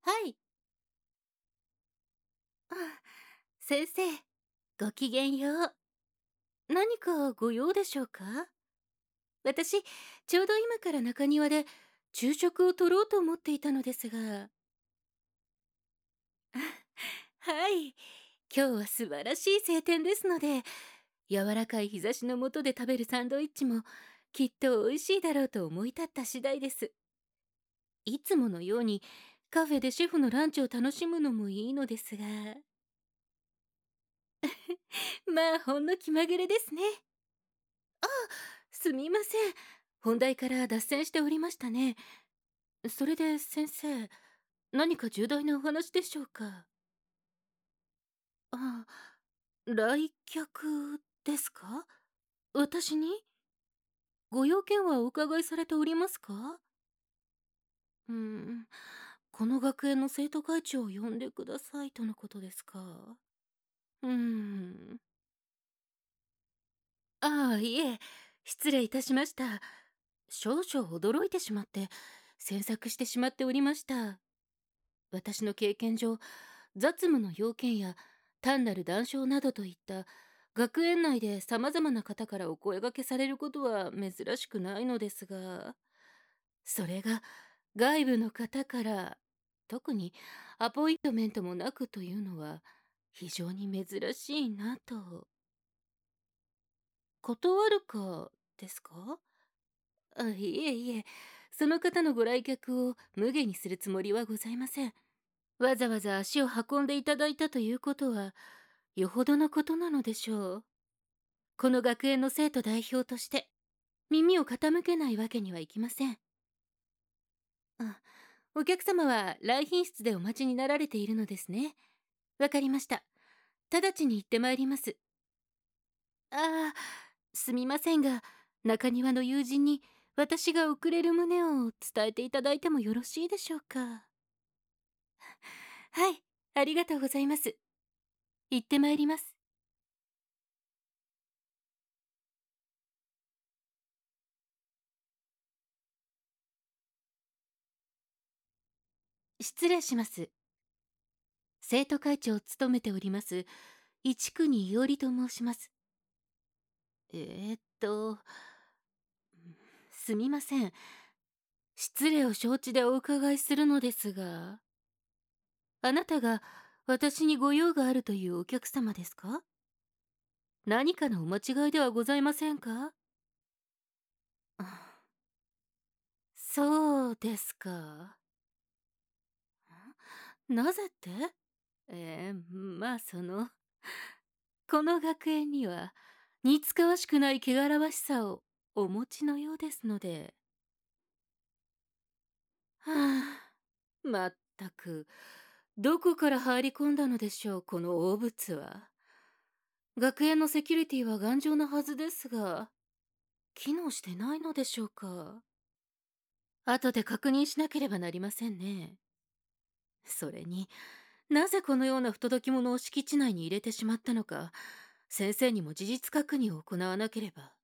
はい。あ、先生、ごきげんよう。何かご用でしょうか？私、ちょうど今から中庭で昼食を取ろうと思っていたのですが。はい。今日は素晴らしい晴天ですので、柔らかい日差しの下で食べるサンドイッチもきっと美味しいだろうと思い立った次第です。いつものようにカフェでシェフのランチを楽しむのもいいのですが。まあ、ほんの気まぐれですね。あ、すみません。本題から脱線しておりましたね。それで先生、何か重大なお話でしょうか？あ、来客ですか？私に？ご用件はお伺いされておりますか？うーん、この学園の生徒会長を呼んでくださいとのことですか？うーん。ああ、いえ、失礼いたしました。少々驚いてしまって、詮索してしまっておりました。私の経験上、雑務の要件や単なる談笑などといった学園内で様々な方からお声掛けされることは珍しくないのですが、それが外部の方から、特にアポイントメントもなくというのは非常に珍しいなと。断るかですか？あ、いえいえ、その方のご来客を無下にするつもりはございません。わざわざ足を運んでいただいたということは、よほどのことなのでしょう。この学園の生徒代表として、耳を傾けないわけにはいきません。あ、お客様は来賓室でお待ちになられているのですね。わかりました。直ちに行ってまいります。ああ、すみませんが、中庭の友人に私が遅れる旨を伝えていただいてもよろしいでしょうか？はい、ありがとうございます。行ってまいります。失礼します。生徒会長を務めております一区にいおりと申します。えーっと、すみません。失礼を承知でお伺いするのですが、あなたが私にご用があるというお客様ですか？何かのお間違いではございませんか？あ、そうですか。なぜって？まあこの学園には似つかわしくない汚らわしさをお持ちのようですので。はあ、まったく、どこから入り込んだのでしょう、この大物は。学園のセキュリティは頑丈なはずですが、機能してないのでしょうか。後で確認しなければなりませんね。それに、なぜこのような不届き者を敷地内に入れてしまったのか、先生にも事実確認を行わなければ。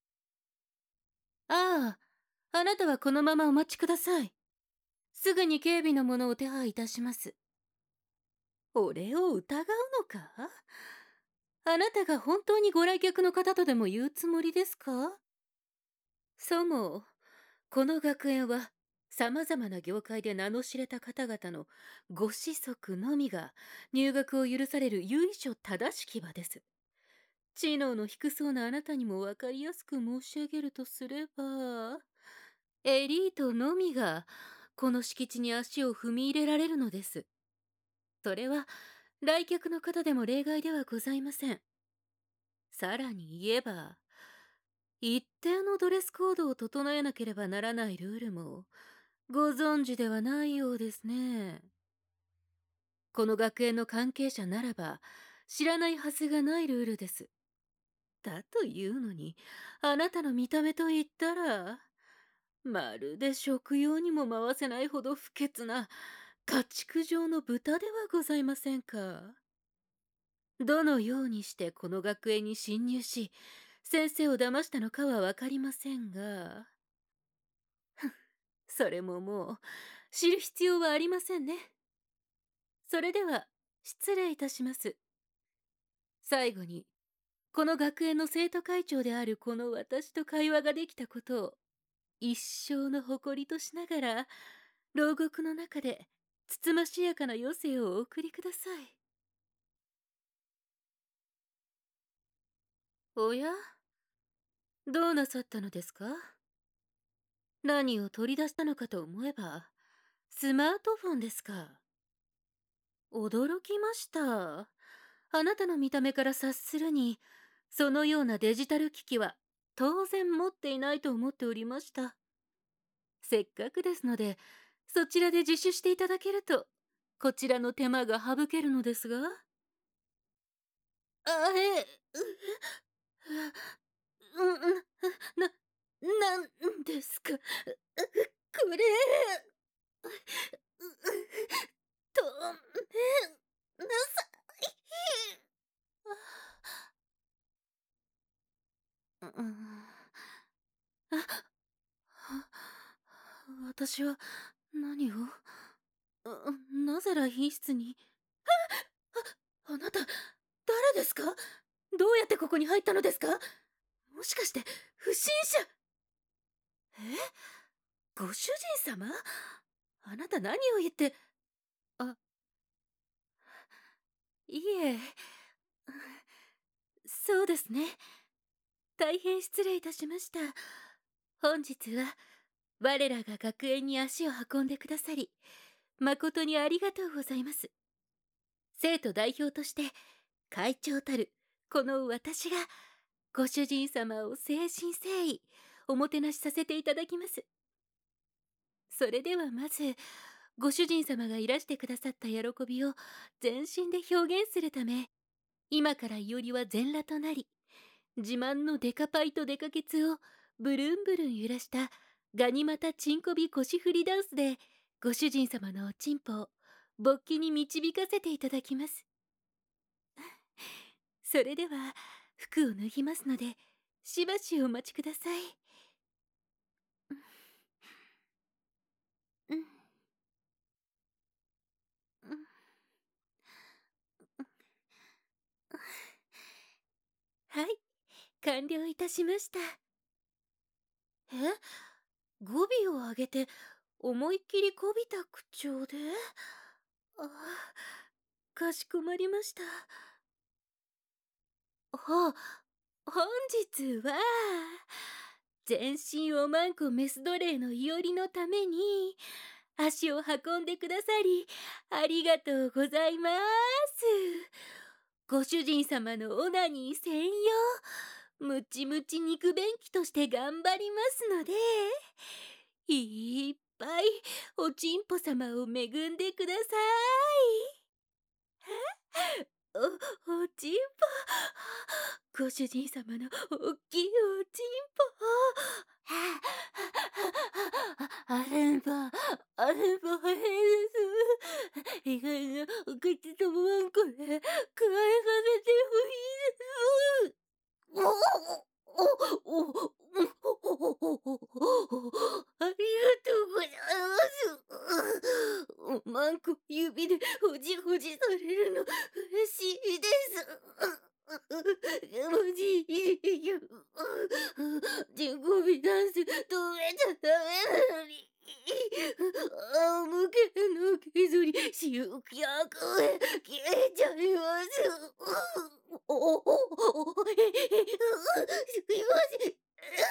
ああ、あなたはこのままお待ちください。すぐに警備の者を手配いたします。俺を疑うのか？あなたが本当にご来客の方とでも言うつもりですか？そも、この学園は様々な業界で名の知れた方々のご子息のみが入学を許される由緒正しき場です。知能の低そうなあなたにもわかりやすく申し上げるとすれば、エリートのみがこの敷地に足を踏み入れられるのです。それは来客の方でも例外ではございません。さらに言えば、一定のドレスコードを整えなければならないルールもご存知ではないようですね。この学園の関係者ならば知らないはずがないルールです。だというのに、あなたの見た目と言ったら、まるで食用にも回せないほど不潔な家畜状の豚ではございませんか。どのようにしてこの学園に侵入し、先生を騙したのかはわかりませんが、それももう知る必要はありませんね。 それでは失礼いたします。最後に、この学園の生徒会長であるこの私と会話ができたことを一生の誇りとしながら、牢獄の中でつつましやかな余生をお送りください。おや、どうなさったのですか？何を取り出したのかと思えば、スマートフォンですか。驚きました。あなたの見た目から察するに、そのようなデジタル機器は当然持っていないと思っておりました。せっかくですので、そちらで自首していただけると、こちらの手間が省けるのですが。あ、なんですか、これ、とめなさい。私は何を、なぜ来賓室に。あなた、誰ですか？どうやってここに入ったのですか？もしかして不審者？え、ご主人様？あなた何を言って。あ、いえ、そうですね。大変失礼いたしました。本日は我らが学園に足を運んでくださり、誠にありがとうございます。生徒代表として会長たるこの私がご主人様を誠心誠意おもてなしさせていただきます。それではまず、ご主人様がいらしてくださった喜びを全身で表現するため、今からいおりは全裸となり、自慢のデカパイとデカケツをブルンブルン揺らしたガニ股チンコビ腰振りダンスで、ご主人様のおちんぽを勃起に導かせていただきます。それでは服を脱ぎますので、しばしお待ちください。うん、うん、はい、完了いたしました。え、語尾を上げて思いっきりこびた口調で。あ、かしこまりました。本日は全身おまんこメス奴隷のいおりのために足を運んでくださりありがとうございます。ご主人様のオナニー専用ムチムチ肉便器として頑張りますので、いっぱいおちんぽ様を恵んでください。おちんぽ、ご主人様のおっきいおちんぽ。あれんば、あれんばへです。意外なお口ともわんこで、加えさせてほしいです。おおおありがとうございます。おまんこ指でほじほじされるの嬉しいです。おじいよ。人工美ダンス止めちゃダメなのに。仰向けの削り塩気役へ消えちゃいます。すいません。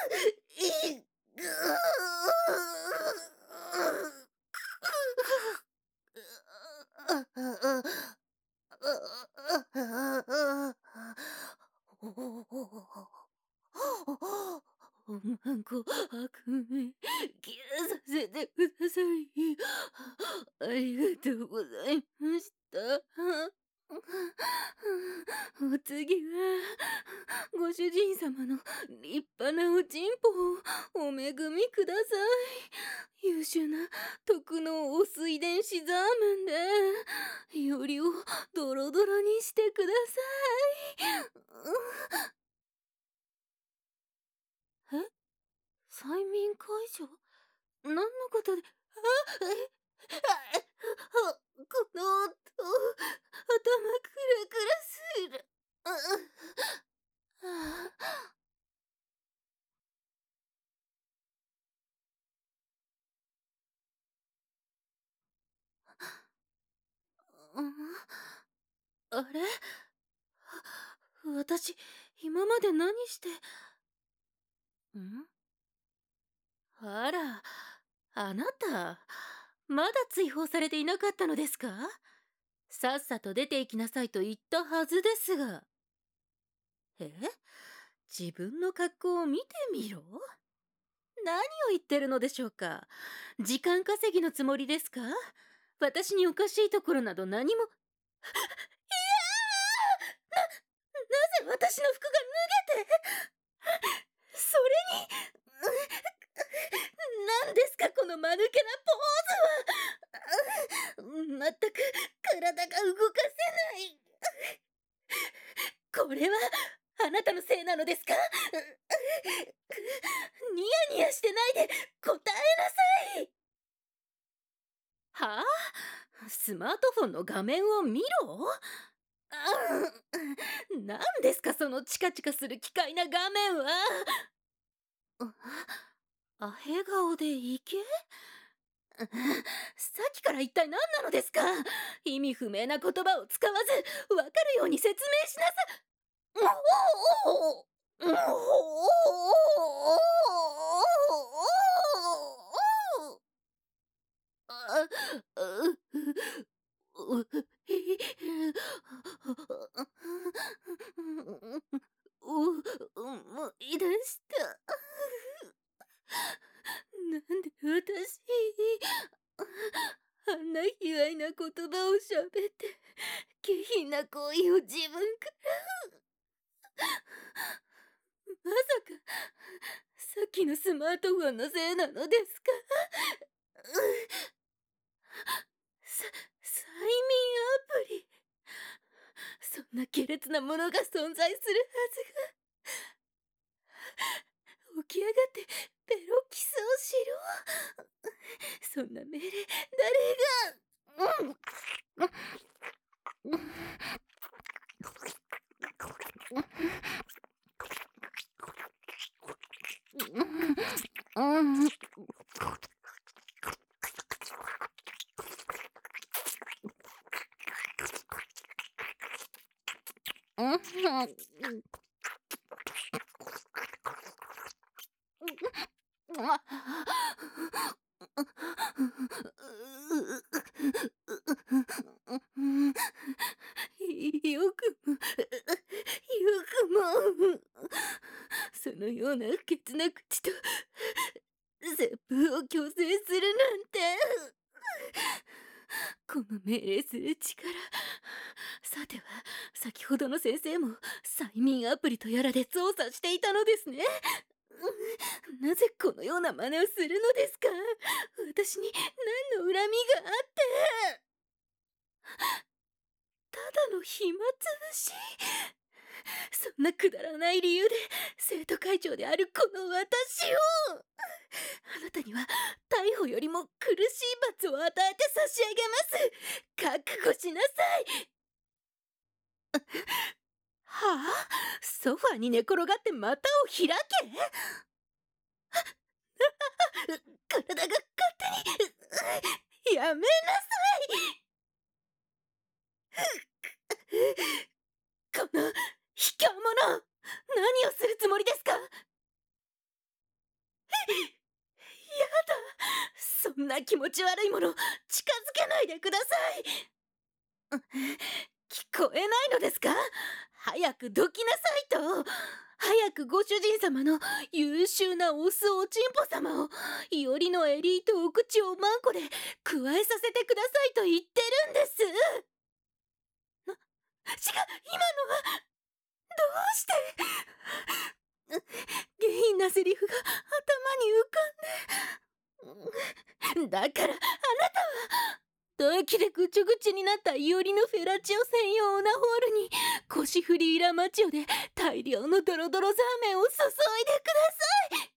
おまんこ悪夢消えさせてください。ありがとうございました。お次はご主人様の立派なおちんぽをお恵みください。優秀な特のお水電子ザーメンでよりをドロドロにしてください。え、催眠解除？何のことで。 この音、頭クラクラする。あれ、私、今まで何して。あら、あなた、まだ追放されていなかったのですか？さっさと出て行きなさいと言ったはずですが。え？自分の格好を見てみろ？何を言ってるのでしょうか？時間稼ぎのつもりですか？私におかしいところなど何も。なぜ私の服が脱げて。それに、何ですかこの間抜けなポーズは。まったく体が動かせない。これはあなたのせいなのですか？ニヤニヤしてないで答えなさい。はあ？スマートフォンの画面を見ろ？何ですかそのチカチカする奇怪な画面は。アヘ顔でいけ？さっきから一体何なのですか？意味不明な言葉を使わずわかるように説明しなさ。思い出した。なんで私、あんな卑猥な言葉を喋って下品な行為を自分から。まさかさっきのスマートフォンのせいなのですか？催眠アプリ。そんな下劣なものが存在するはずが。起き上がってベロキスをしろ。そんな命令誰が。よくも、よくも、そのような不潔な口と接吻を強制するなんて。この命令する力。さては、先ほどの先生も催眠アプリとやらで操作していたのですね。なぜこのような真似をするのですか？私に何の恨みがあって。ただの暇つぶし。そんなくだらない理由で生徒会長であるこの私を。あなたには逮捕よりも苦しい罰を与えて差し上げます。覚悟しなさい。はあ？ソファに寝転がって股を開け。体が勝手に。やめなさい。この卑怯者、何をするつもりですか？やだ、そんな気持ち悪いもの近づけないでください。聞こえないのですか？早くどきなさいと。早くご主人様の優秀なオスおちんぽ様をいおりのエリートお口をマンコで加えさせてくださいと言ってるんです。違う、今のはどうして。下品なセリフが頭に浮かんで。だからあなたは唾液でぐちゅぐちゅになったいおりのフェラチオ専用オナホールに腰振りイラマチオで大量のドロドロザーメンを注いで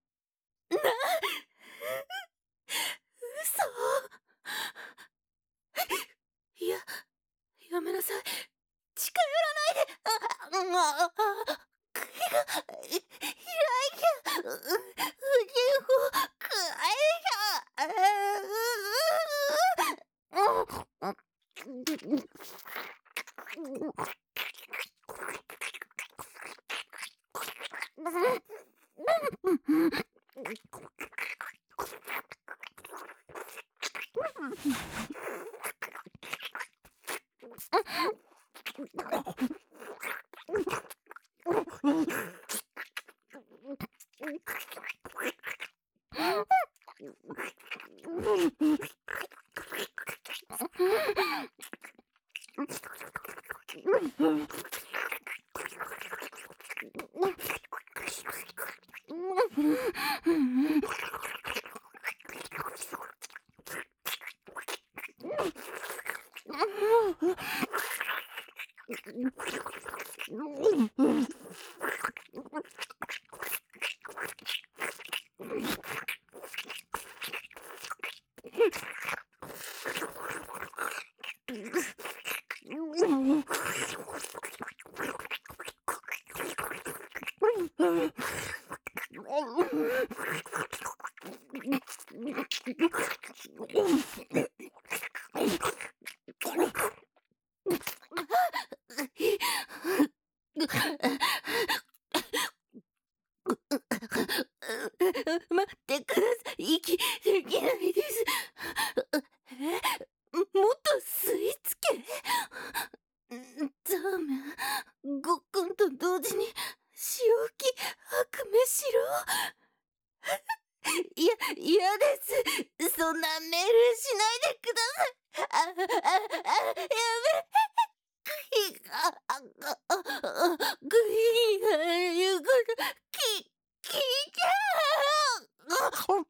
ください。嘘。 いや、やめなさい。近寄らないで。首が開いちゃう。腕をくわえちゃう。待ってください。息できないです。もっと吸い付け。ザーメン、ごっくんと同時に潮吹き悪夢しろ。嫌です。そんな命令しないでください。やめ。グイが言うこと聞いちゃう。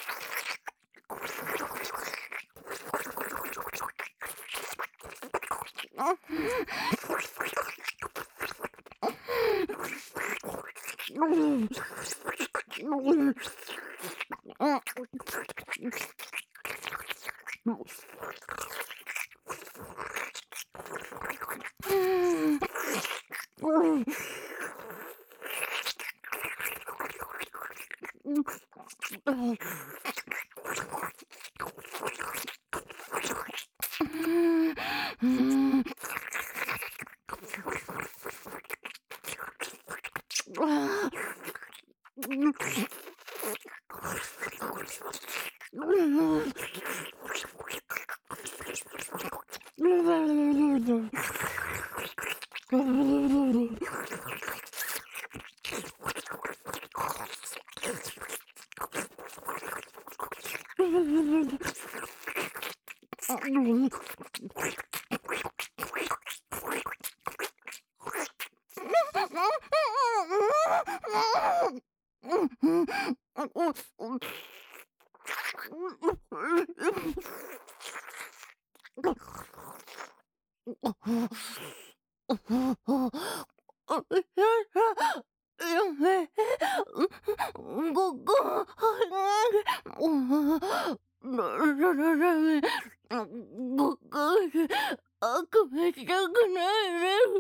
悪夢したくない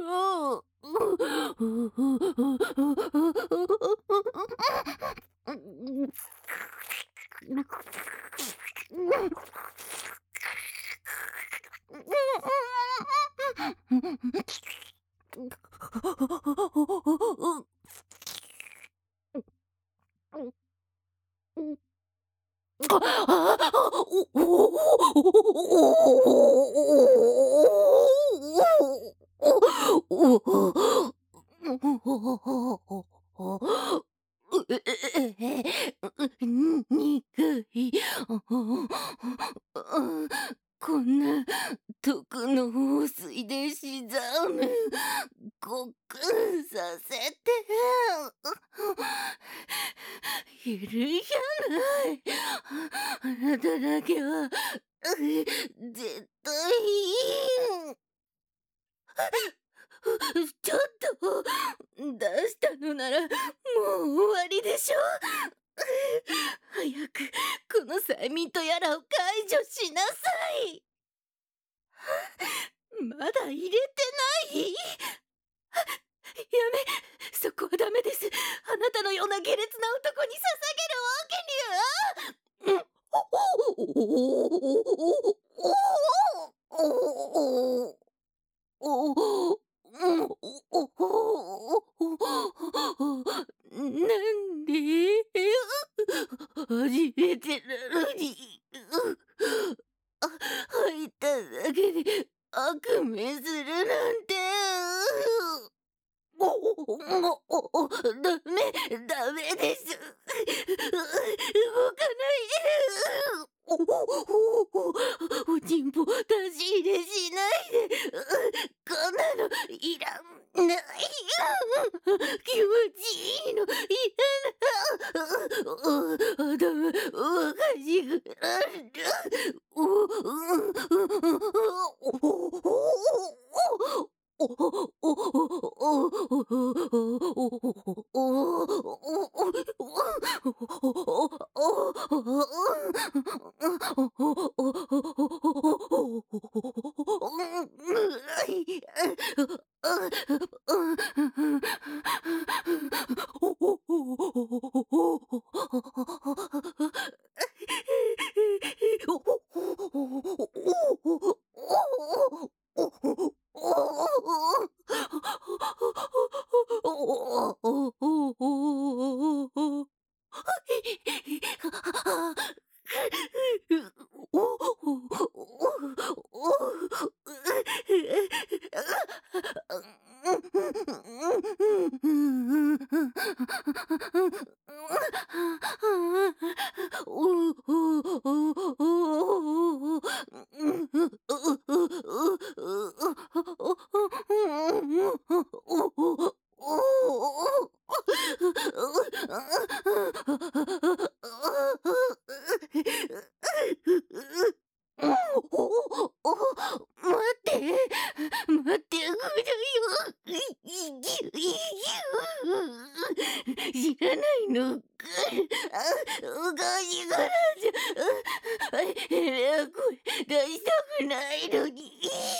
苦い。こんな毒の放水で死ざむ。ごっくんさせて。いるじゃない。あなただけは絶対ちょっと出したのならもう終わりでしょ。早くこの催眠とやらを解除しなさい。 まだ入れてない？やめ、そこはダメです。あなたのような下劣な男に捧げるわけには。なんで初めてなのに。入っただけで悪夢するなんて。ダメです。動かないで。おちんぽ出し入れしないで。こんなのいらない。気持ちいいの嫌な。頭おかしくなる。待ってくれよ。知らないのか。おかしくなっちゃう。声出したくないのに。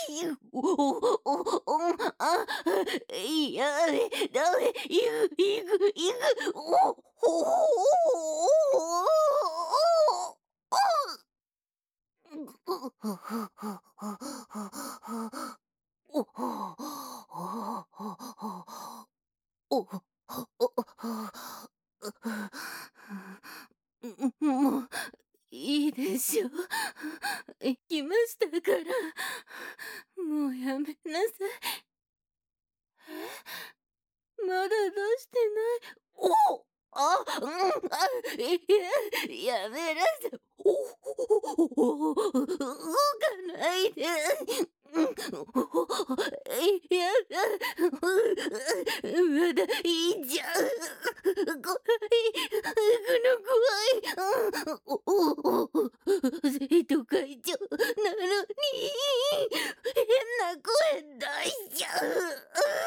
やめ、ダメ、行く。もういいでしょ。行きましたから。もうやめなさい。まだ出してない。やめなさい。動かないで。まだいいじゃん。怖い。怖い。生徒会長なのに変な声出しちゃう。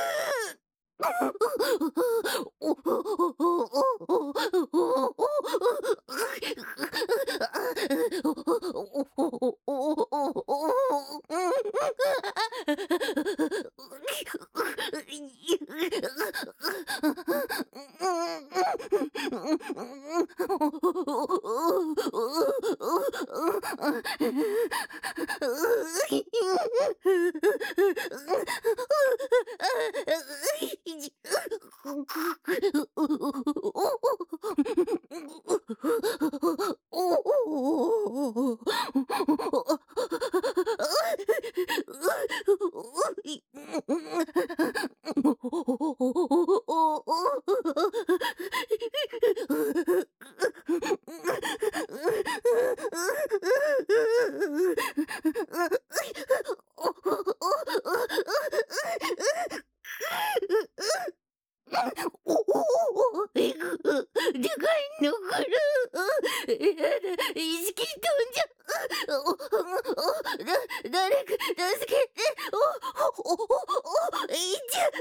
でかいのかな。やだ、意識飛んじゃう。誰か助けて。いっちゃ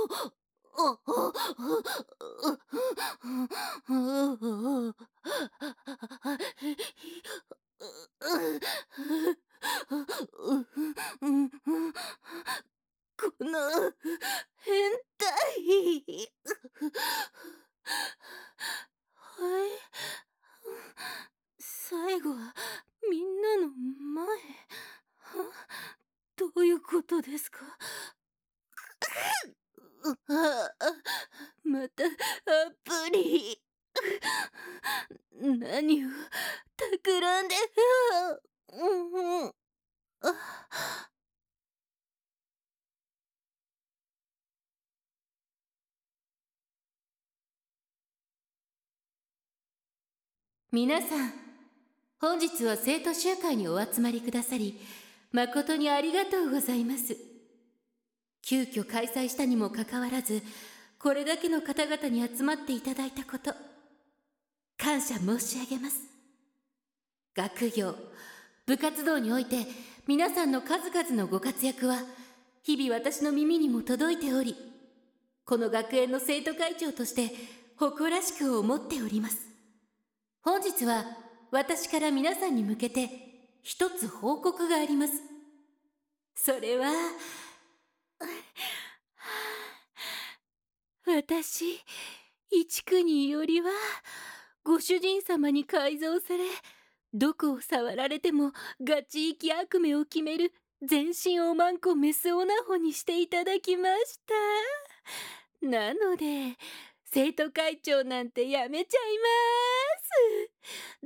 この変態。はい。最後はみんなの前。どういうことですか？またアプリ。何を企んで。皆さん、本日は生徒集会にお集まりくださり誠にありがとうございます。急遽開催したにもかかわらず、これだけの方々に集まっていただいたこと、感謝申し上げます。学業、部活動において皆さんの数々のご活躍は日々私の耳にも届いており、この学園の生徒会長として誇らしく思っております。本日は私から皆さんに向けて一つ報告があります。それは私、一区によりはご主人様に改造され、どこを触られてもガチ生き悪名を決める全身おまんこメスオナホにしていただきました。なので生徒会長なんてやめちゃいます。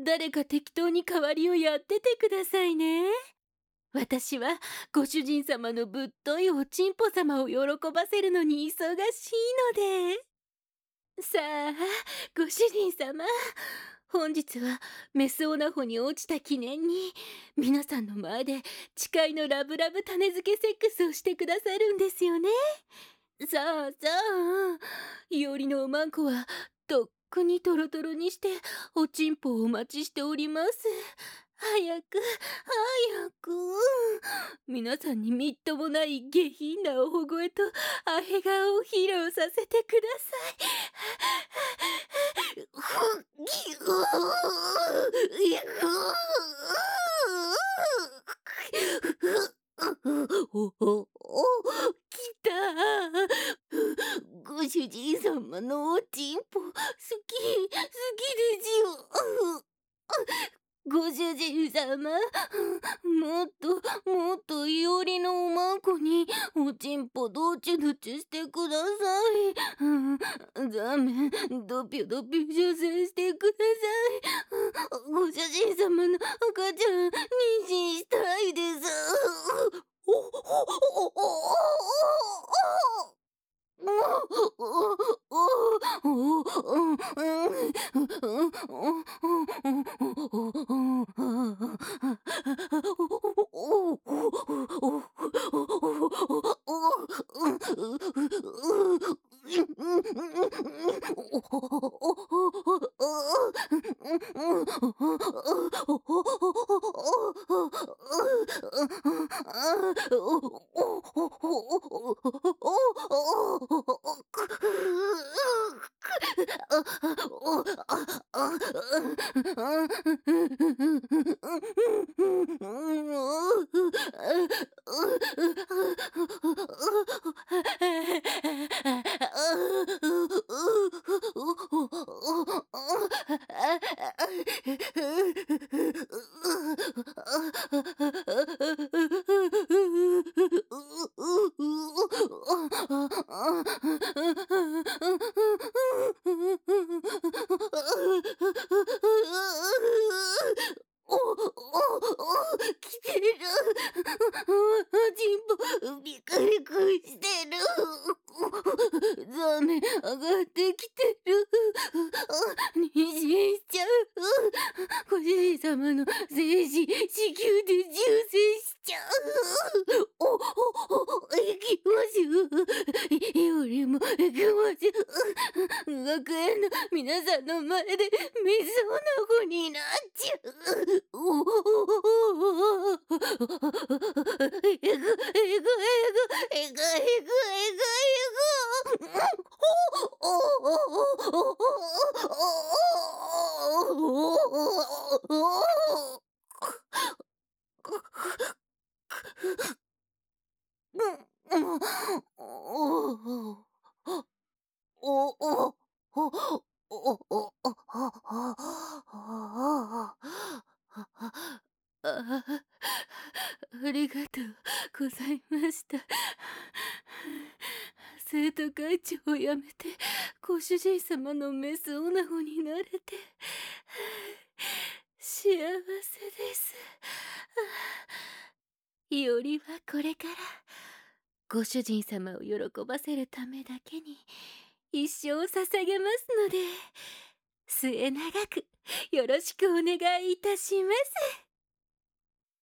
誰か適当に代わりをやっててくださいね。私はご主人様のぶっといおちんぽ様を喜ばせるのに忙しいので。さあ、ご主人様、本日はメスオナホに落ちた記念に皆さんの前で誓いのラブラブ種付けセックスをしてくださるんですよね。さあさあ、いおりのおまんこはとっくにトロトロにしておちんぽをお待ちしております。早く早く。皆さんにみっともない下品なおほ声とアヘ顔を披露させてください。来た。ご主人様のおちんぽ好きですよ。ご主人様、もっといおりのおまんこにおちんぽどちゅどちゅしてください。ザメドピョドピョ射精してください。ご主人様の赤ちゃん妊娠したいです。来てる。人歩ビクビクしてる。ザメ上がってきてる。妊娠しちゃう。ご主人様の精子子宮で重精しちゃう。行きますよ。俺も行きます。 学園の皆さんの前で水女子になっちゃう。えぐえぐえぐえぐえぐえぐえぐ。おおおおおおありがとうございました。生徒会長を辞めてご主人様のメス女子になれて幸せです。いおりはこれからご主人様を喜ばせるためだけに一生を捧げますので、末永くよろしくお願いいたします。